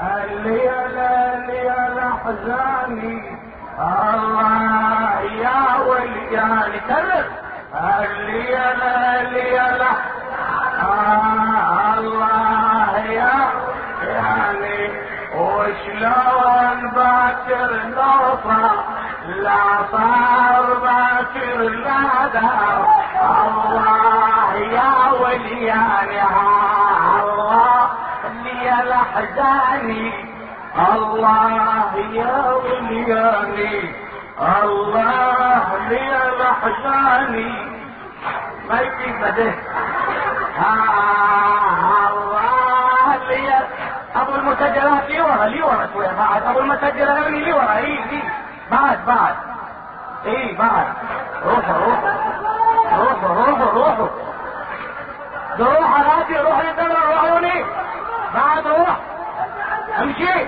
الليلة احزاني الله يا ولياني كرر الليلة الله يا يعني وشلون باكر نوصى لا صار باكر لا دار الله يا ولياني الله لي الاحزاني الله يا ولياني الله لي الاحزاني ما يجيب بده الله لي ابو المسجلات لي ورا شويه بعد ابو المسجلات لي ورا اي بعد اي بعد روحوا راجي روح للدولة روحوني بعد روح امشي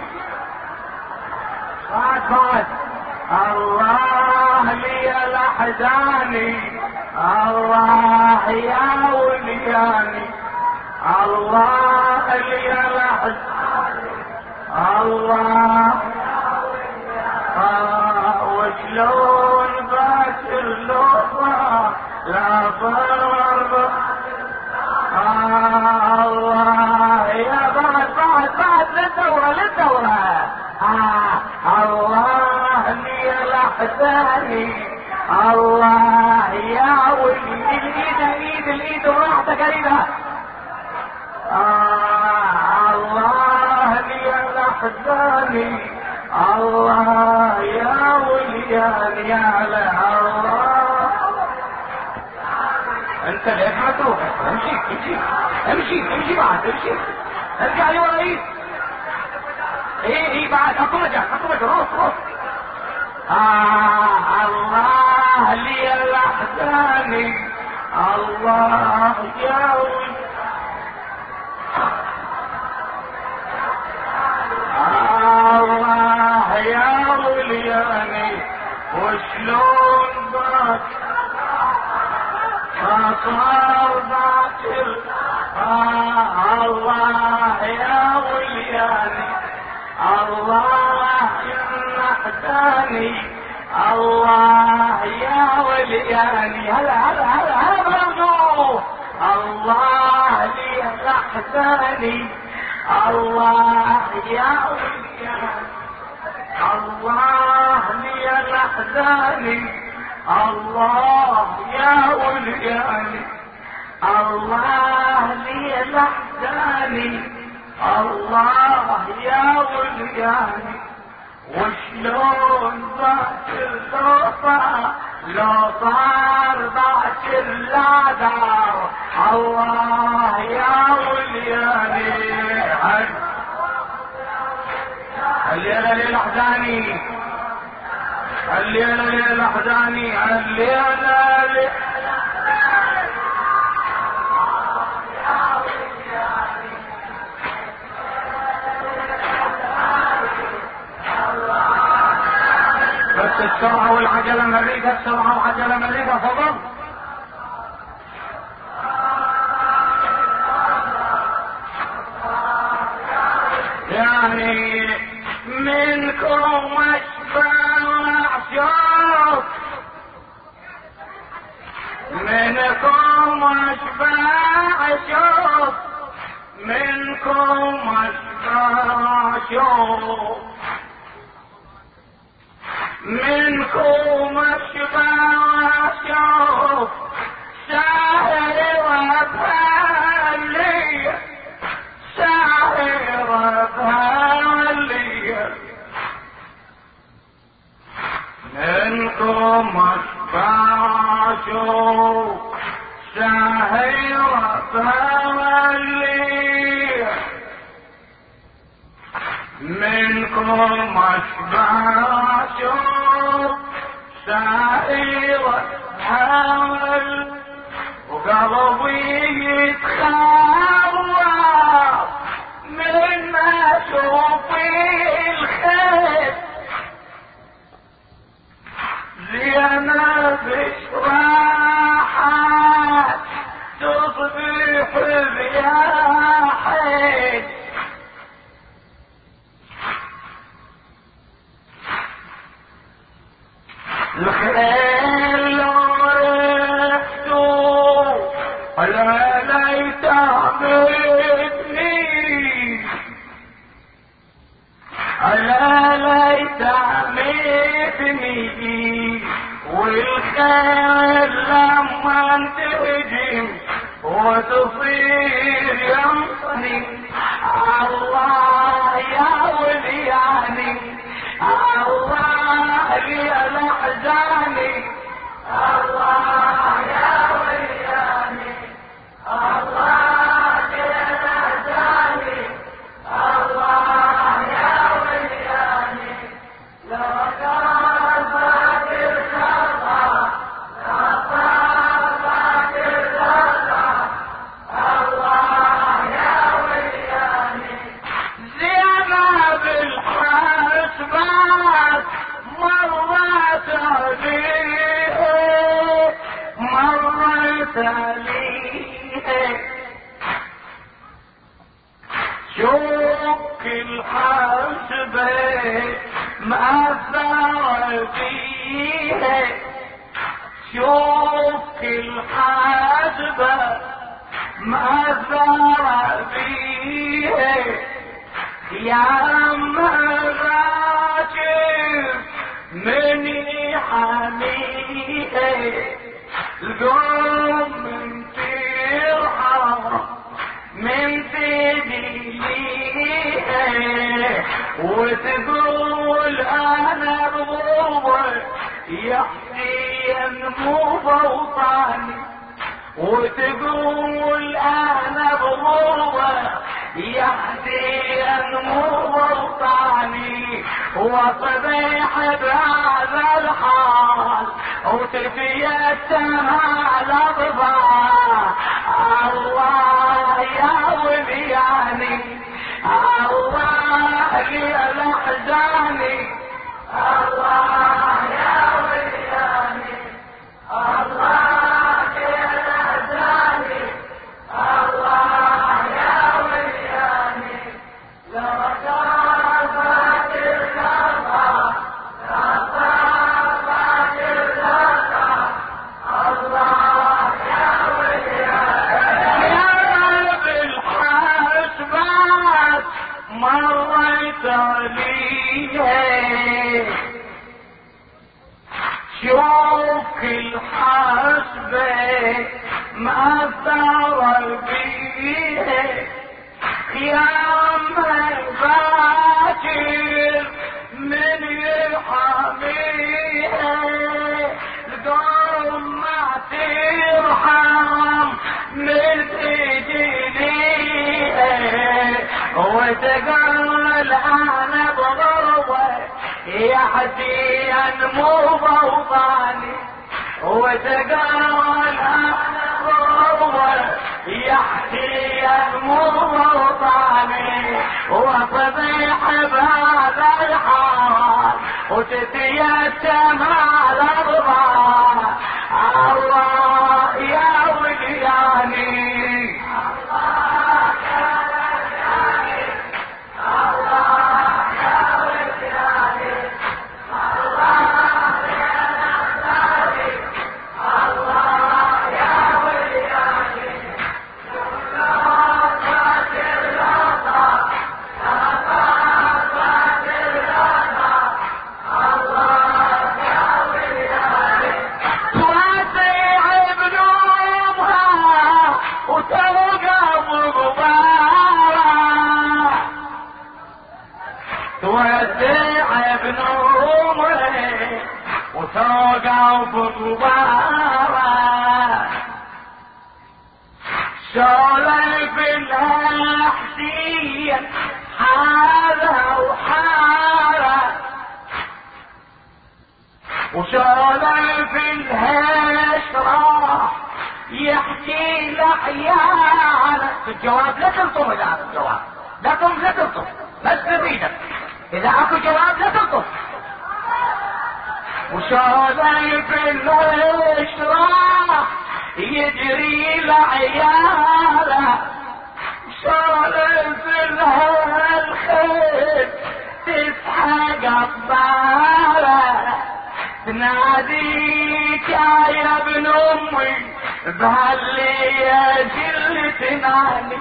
بعد الله لي الاحزاني الله يا ولياني الله لي الاحزاني الله وشلون باكر لوفا لا ضرب الله يا بعد للدورة الله لي الاحزاني الله يا ولي الايد براحتك قريبة الله لي الاحزاني الله يا ولياني يا الله انت ليش ما تروح امشي بعد امشي ارجع لي ورا ايه بعد اخرج روح الله لي الاحزاني الله يا الله يا ولياني وشلون باك صار باكر الله يا ولياني الله يا احزاني الله يا ولياني هلا برضو الله لي الاحزاني الله يا ولياني الله لي الاحزاني الله يا ولياني الله لي الاحزاني الله يا ولياني وشلون باكر لو صار باكر لا دار الله يا ولياني الليلة للأحزاني الليلة للأحزاني الليلة بس السرعة والعجلة مريضة السرعة وعجلة مريضة فضل يعني منكم اشبع شوف منكم اشبع شوف منكم اشبع شوف منكم اشبع شوف ساهر وبهلي ساهر وبهلي منكم اشبع شوف ساهر وبهلي منكم اشبع شوف سائرة حول وقلبي يتخوف من ما اشوف الخير زينب راحت تصبح بياحك الخيل ورثته ولا ليت عمتني ألا ليت عمتني والخيل لما تهجم وتصير ينصني الله يا ولياني الله يا الأحزاني الله يا ولياني الله يا الأحزاني الله يا ولياني لو كان فاكر خطأ لا فاكر خطأ الله يا ولياني زينب الحسبات مرت عليه مرت عليه شوك الحسبة مأثر فيه شوك الحسبة مأثر فيه يا مراكب من يحميه القوم من ترحم من تدليه وتقول انا بغربة يا حسين مو بوطاني وتقول انا بغربة يا حسين مو بوطاني وصبيح بهذا الحال وتتيتم على ضباع الله يا ولياني الله لي الاحزاني الله يا ولياني الله لي الاحزاني الله يا ولياني لو كان فاكر خطأ لا فاكر خطأ الله يا ولياني يا رب الحسبات مريت عليه شوك الحسبة مأثر بيه يا من باكر من يحميه القوم ما ترحم من تجنيه وتقول انا بغربة يا حسين مو بوطاني وتقول انا بغربة يا حسين مو بوطاني وصبيح بهذا الحال وتتيتم على الضباع الله يا ولياني الله يا ولياني الله يا ولياني الله يا نصاري الله يا ولياني توسع ابن عمره وتوقف غباره سولف الحسين حاله وحاله وسولف الهشرة يحكي لعياله في الجواب لا تلطم الان الجواب لا تلطم بس تريدك اذا اكو جواب لا تلطم وسولف الهشرة يجري لعياله سولف لها الخير تسحق الضالة تناديك يا ابن امي بهالليل اللي تنادي،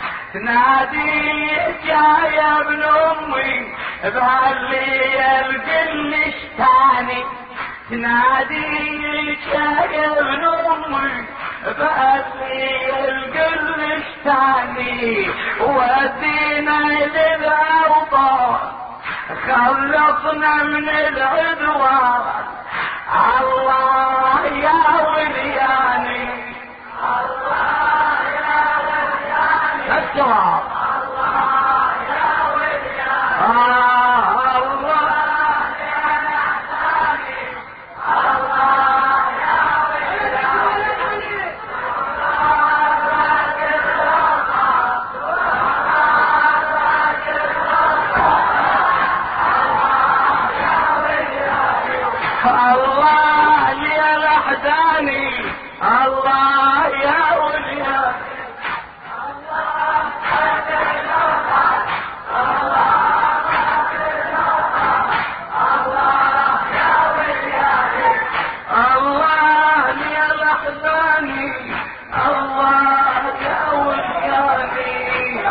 تناديك يا ابن امي بهالليل كلش تاني، تناديك يا ابن امي بهالليل كلش تاني، ودينا للأوطان خلصنا من العدوان، الله يا ولياني، الله يا ولياني، الجواب الله يا ولياني، الله يا نحتاني، الله يا ولياني، الله يا لحداني، الله يا ولياني، الله يا لحداني، الله يا ولياني،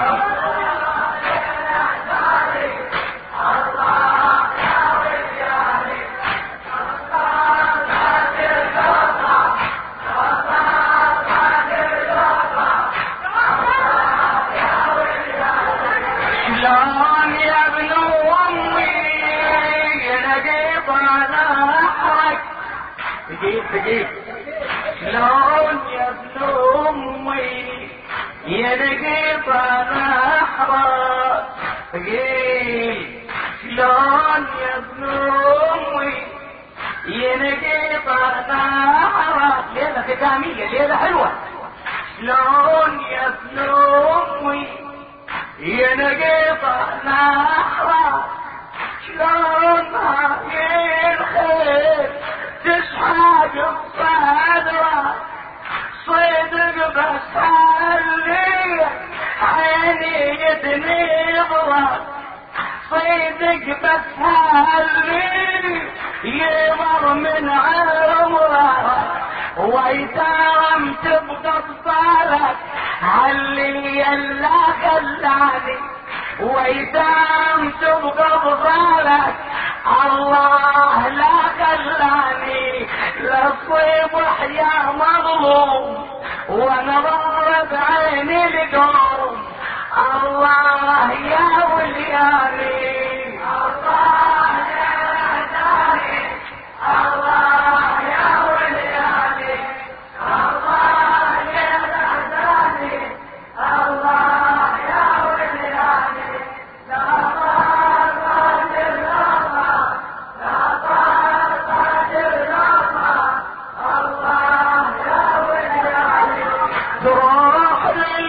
شلون يا ابن امي لقيت انا احرق، دقيق شلون يا ابن امي لقيت انا احرق، شلون يا ابن امي لقيت انا احرق، ليله ختاميه ليله حلوه، شلون يا ابن امي يا نقيطة نحرة، شلون هاي الخير تسحق بصدرة، صدق بس هاللي عيني يتنظرة، صدق بس هاللي يمر من عمره، ويتام تبقى بصالك علي لا خلاني، ويتام تبقى بصالك الله لا خلاني، للصبح يا مظلوم وانا ضرب عيني القوم، الله يا ولياني، الله يا ولياني، الله يا ولياني، الله يا ولياني، الله يا ولياني، لا طاقة للرضا، لا طاقة للرضا، الله يا ولياني، تروح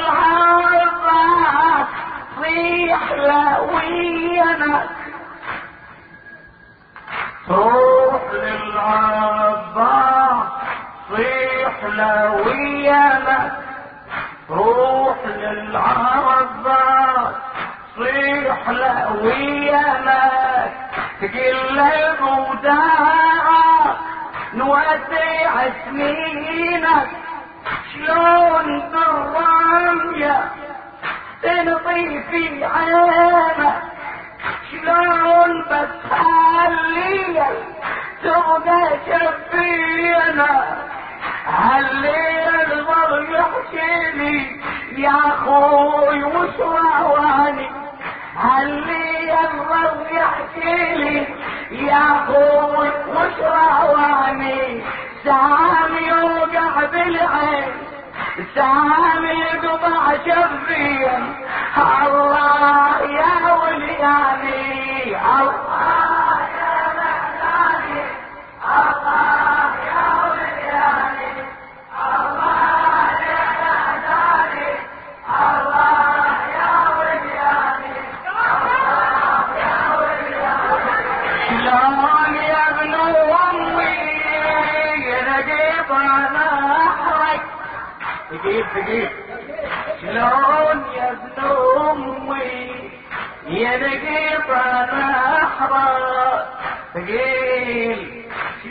للعباس صيح لوينك، تروح للعباس صيح لوينك، روح للعباس صيح لوينك، تقل الوداع نودع سنينك، شلون بالرمية تنطي في عينك، شلون بس هالليل تبقى شفينا، هالليل ظل يحكي لي يا اخوي وش رواني، هالليل ظل يحكي لي يا اخوي وش رواني، سامي يوقع بالعين، سامي يقطع شفين، الله يا ولياني، الله يا لحلاني، الله يا ولياني، الله يا لحلاني، الله يا ولياني، الله يا ولياني، شلون يا ابن امي لقيت انا احرق، دقيق شلون يا ابن امي يا لقيت انا احرق،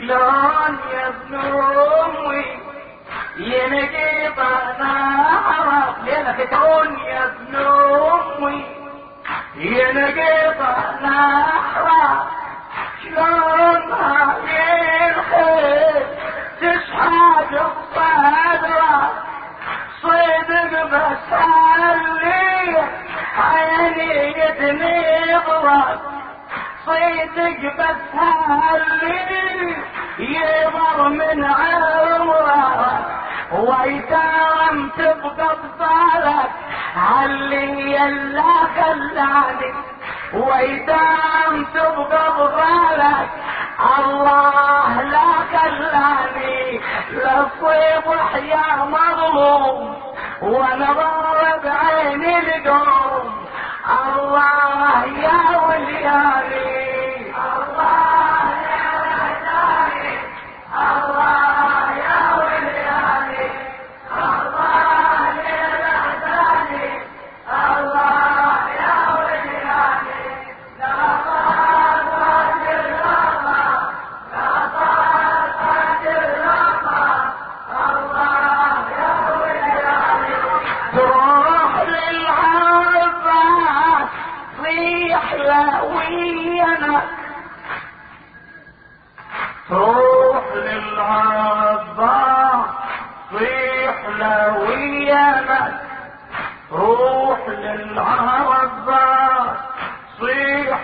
شلون يا ابن امي ينقيط نهرك ليلة تكون يا ابن امي ينقيط نهرك شلون هاي الخيل تشحد بصدرك صدق بس اللي عيني تنظرك صدق بس اللي يمر من عمرك ويتام تبقى بصالك علي يلا خلاني ويتام تبقى بصالك الله لا خلاني للصبح يا مظلوم وانا ضارب عيني القوم الله يا ولياني الله يا ولياني الله يا ولياني الله يا ولياني الله يا ولياني لا طاقة للرحمة لا طاقة للرحمة الله يا ولياني تروح للعباس صيح لوينا تروح للعباس صيح لوينا روح للعباس صيح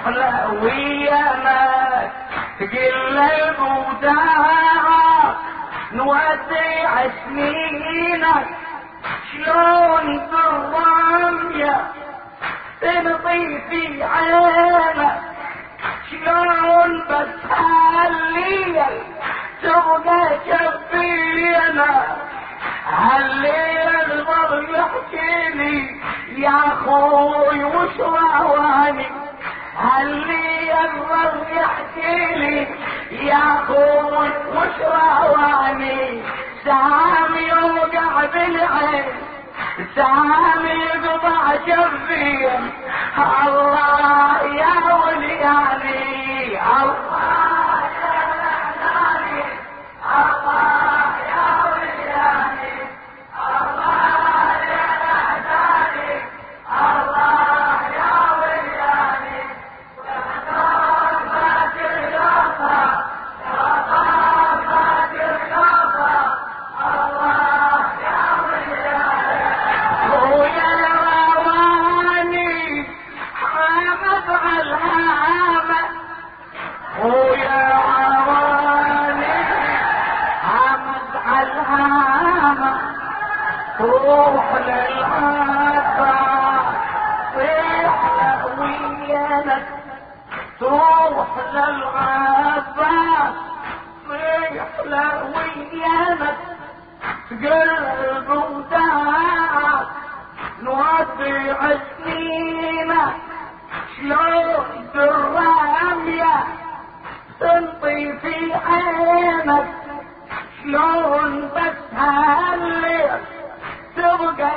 لوينا تقل البوداع نودع سنينك شلون بالرمية تنطي في عينك شلون بس هالليل تبقى شبينا هالليل ظل يحكي لي يا اخوي وش رواني هالليل ظل يحكي لي يا اخوي وش رواني سام يوقع بالعين سام يقطع شفين الله يا ولياني الله يا لعناني الله يا ولياني الله يا لعناني الله يا ولياني يا طاقة الغفا يا طاقة الغفا الله يا ولياني هو يا رواني حامد على الهامة هو يا رواني حامد على الهامة روح للعباس صيح لويانك تروح للعباس صيح لويانك قلب وداعك نودع سنينك شلون بالرمية تنطي في عينك شلون بس هالليل تبقى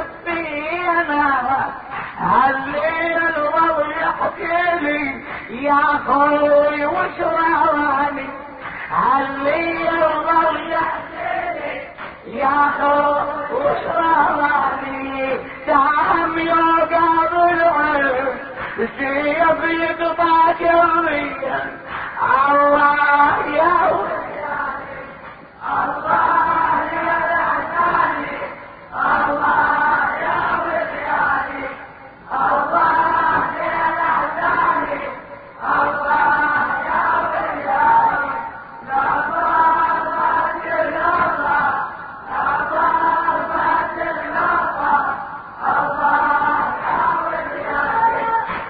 شفينا هالليل ظل يحكي لي يا اخوي وش رواني هالليل ظل يحكي لي يا اخوي وش رواني سهم يوقع بالعين السيف يقطع كريا الله يا ولياني الله يا لعناني الله يا ولياني الله يا لعناني الله يا ولياني لا طاقة للغفا لا طاقة للغفا الله يا ولياني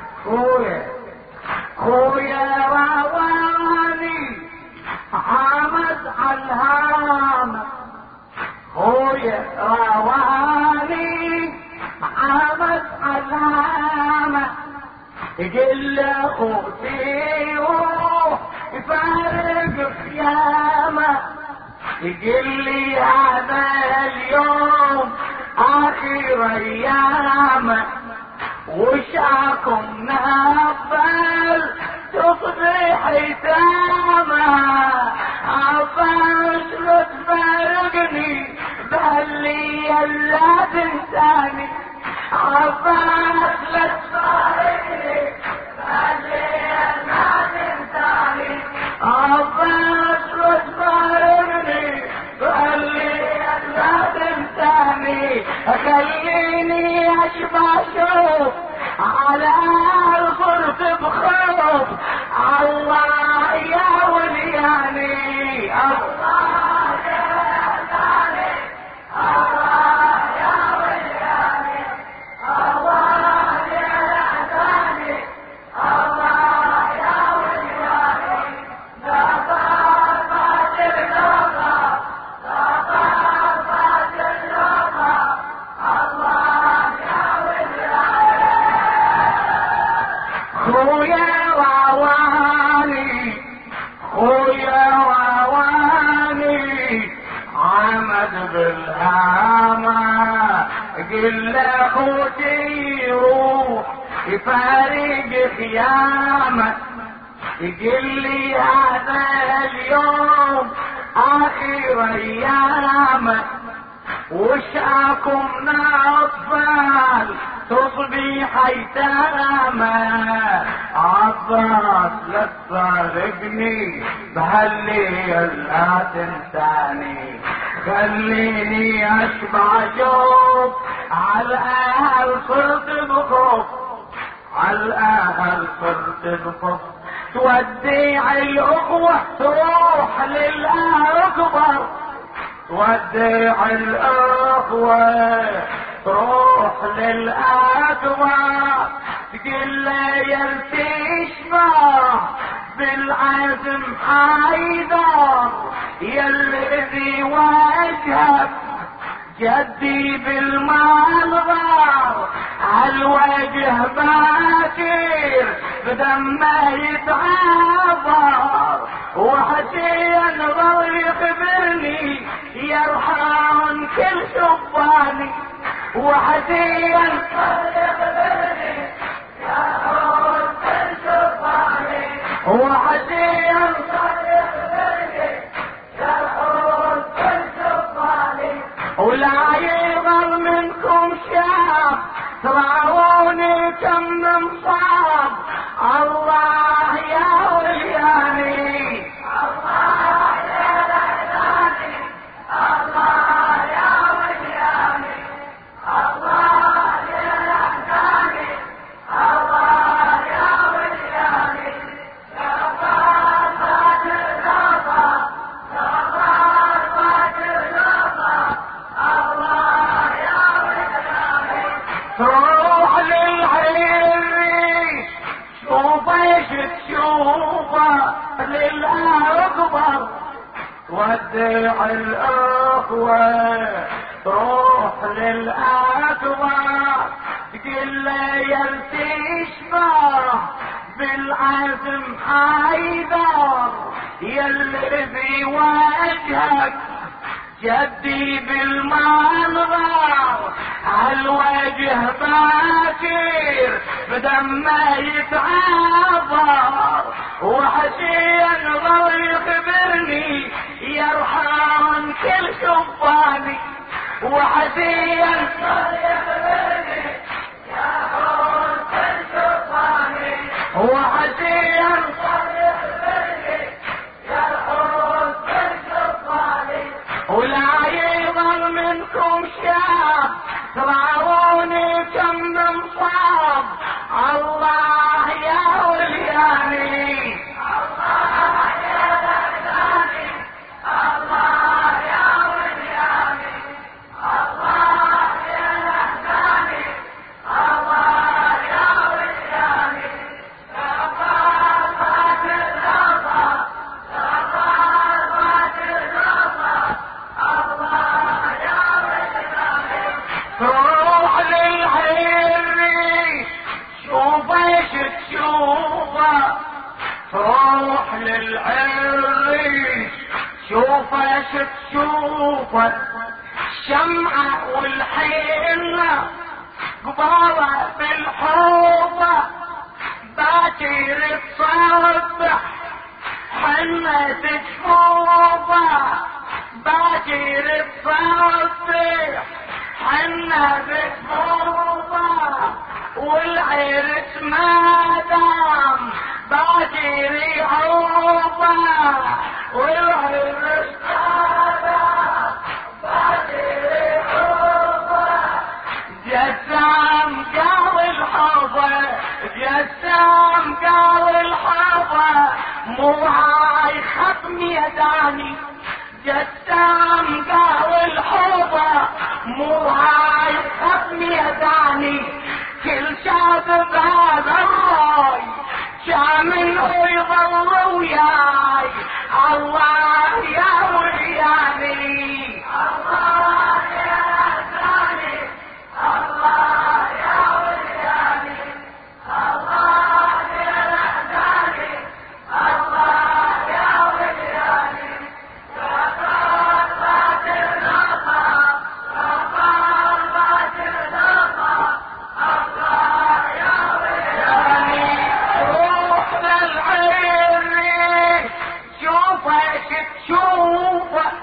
خويا رواني حامد عالهامة خويا رواني حامد عالهامة يقل اخوتي روح يفارق خيامة يقل لي هذا اليوم اخر ايامه وشاكم نبل تصبح حسامة عباس لا تفارقني بهاللي لا تنساني، عباس لا تفارقني بهاللي لا تنساني، عباس لا تفارقني بهاللي لا تنساني، خليني اشبع شوف على الخلق بخوف، الله يا ولياني، الله يا ثاني، الله يا ولياني، الله يا ثاني، الله يا ولياني، لا طاقة اللغة، لا طاقة اللغة، الله يا ولياني. خويا وعواني، خويا وعواني، عمد بالهامة قل لاخوتي روح يفارق خيامك، يقول لي هذا اليوم اخر ايامك، وشاكم اطفال تصبح ايتامه، عباس لا تفارقني بهالليل لا تنساني، خليني اشبع شوق على الاهل صرت بخوف، على الاهل صرت بخوف، توديع الاخوة تروح للاكبر، توديع الاخوة تروح للاكبر، تقول له يلتشبع بالعزم حيدر، يلذي وجهك جدي بالمنظر، عالوجه باكر بدمه يتعبر، وحسين ظل يخبرني يرحم كل شباني، وحسين ظل يخبرني يرحم كل شباني، وحسين ظل يخبرني يرحم كل شباني، ولا يظل منكم شاب تراوني كم مصاب، الله يا ولياني، الله يا ليلاني، الله يا ولياني، الله يا ليلاني، الله يا ولياني، يا فاتح الرضا، يا فاتح الرضا، الله يا ولياني. تروح للعريس شوف ايش تشوفه للاكبر، ودع الاخوة تروح للاكبر، تقول له يلتشبع بالعزم حيدر، يلذي وجهك جدي بالمنظر، عالوجه باكر بدمه يتعبر، وحسين ظل يخبرني يرحم كل شباني، وحسين ظل يخبرني يرحم كل شباني، وحسين ظل يخبرني يرحم كل شباني، ولا يظل منكم شاب تراوني كم مصاب، الله يا ولياني، الله يا ليلاني، الله يا ولياني، الله يا ليلاني، الله يا ولياني، يا فاتح الرضا، يا فاتح الرضا، الله يا ولياني. تروح للعريس شوف ايش تشوفه، تروح للعريس شوف ايش تشوفه، الشمعة والحنة قبالة بالحوضة، باكر تصبح حنة تشوفه باكر الصبح حنا بكبوبة والعرس ما دام باكر يعوبة والعرس ما دام باكر يعوبة جسام قال الحظة جسام قال الحظة مو هاي ختم يداني جسام قال الحظة مو هاي ختم يداني كل شاب بهذا الراي شامن هو يظل وياي الله يا وياني الله يا ثاني الله يا وياني الله يا ثاني الله يا وياني يا طلبات الرضا طلبات الرضا الله يا وياني روح للعير شوفك تشوفك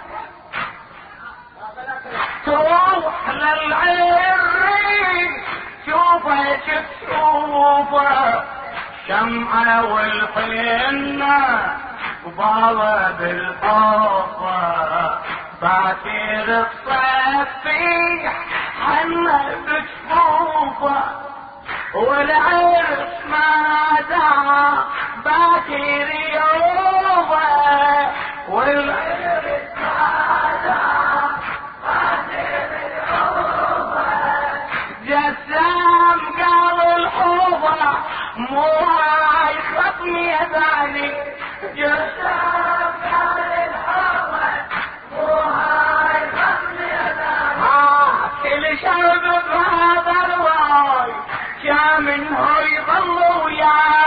تروح للعير شوفك تشوفه شمعة والحنة وبابا بالحوفة باكر الصفيح حنا بجفوفه والعرس ما دعا باكر يومه والعرس ما دعا باكر يومه جسام قال الحوضة مو هاي ختم يداني جسام قال الحوضة مو هاي ختم يداني كل شرب بهذا الواي شامن هو يظل وياي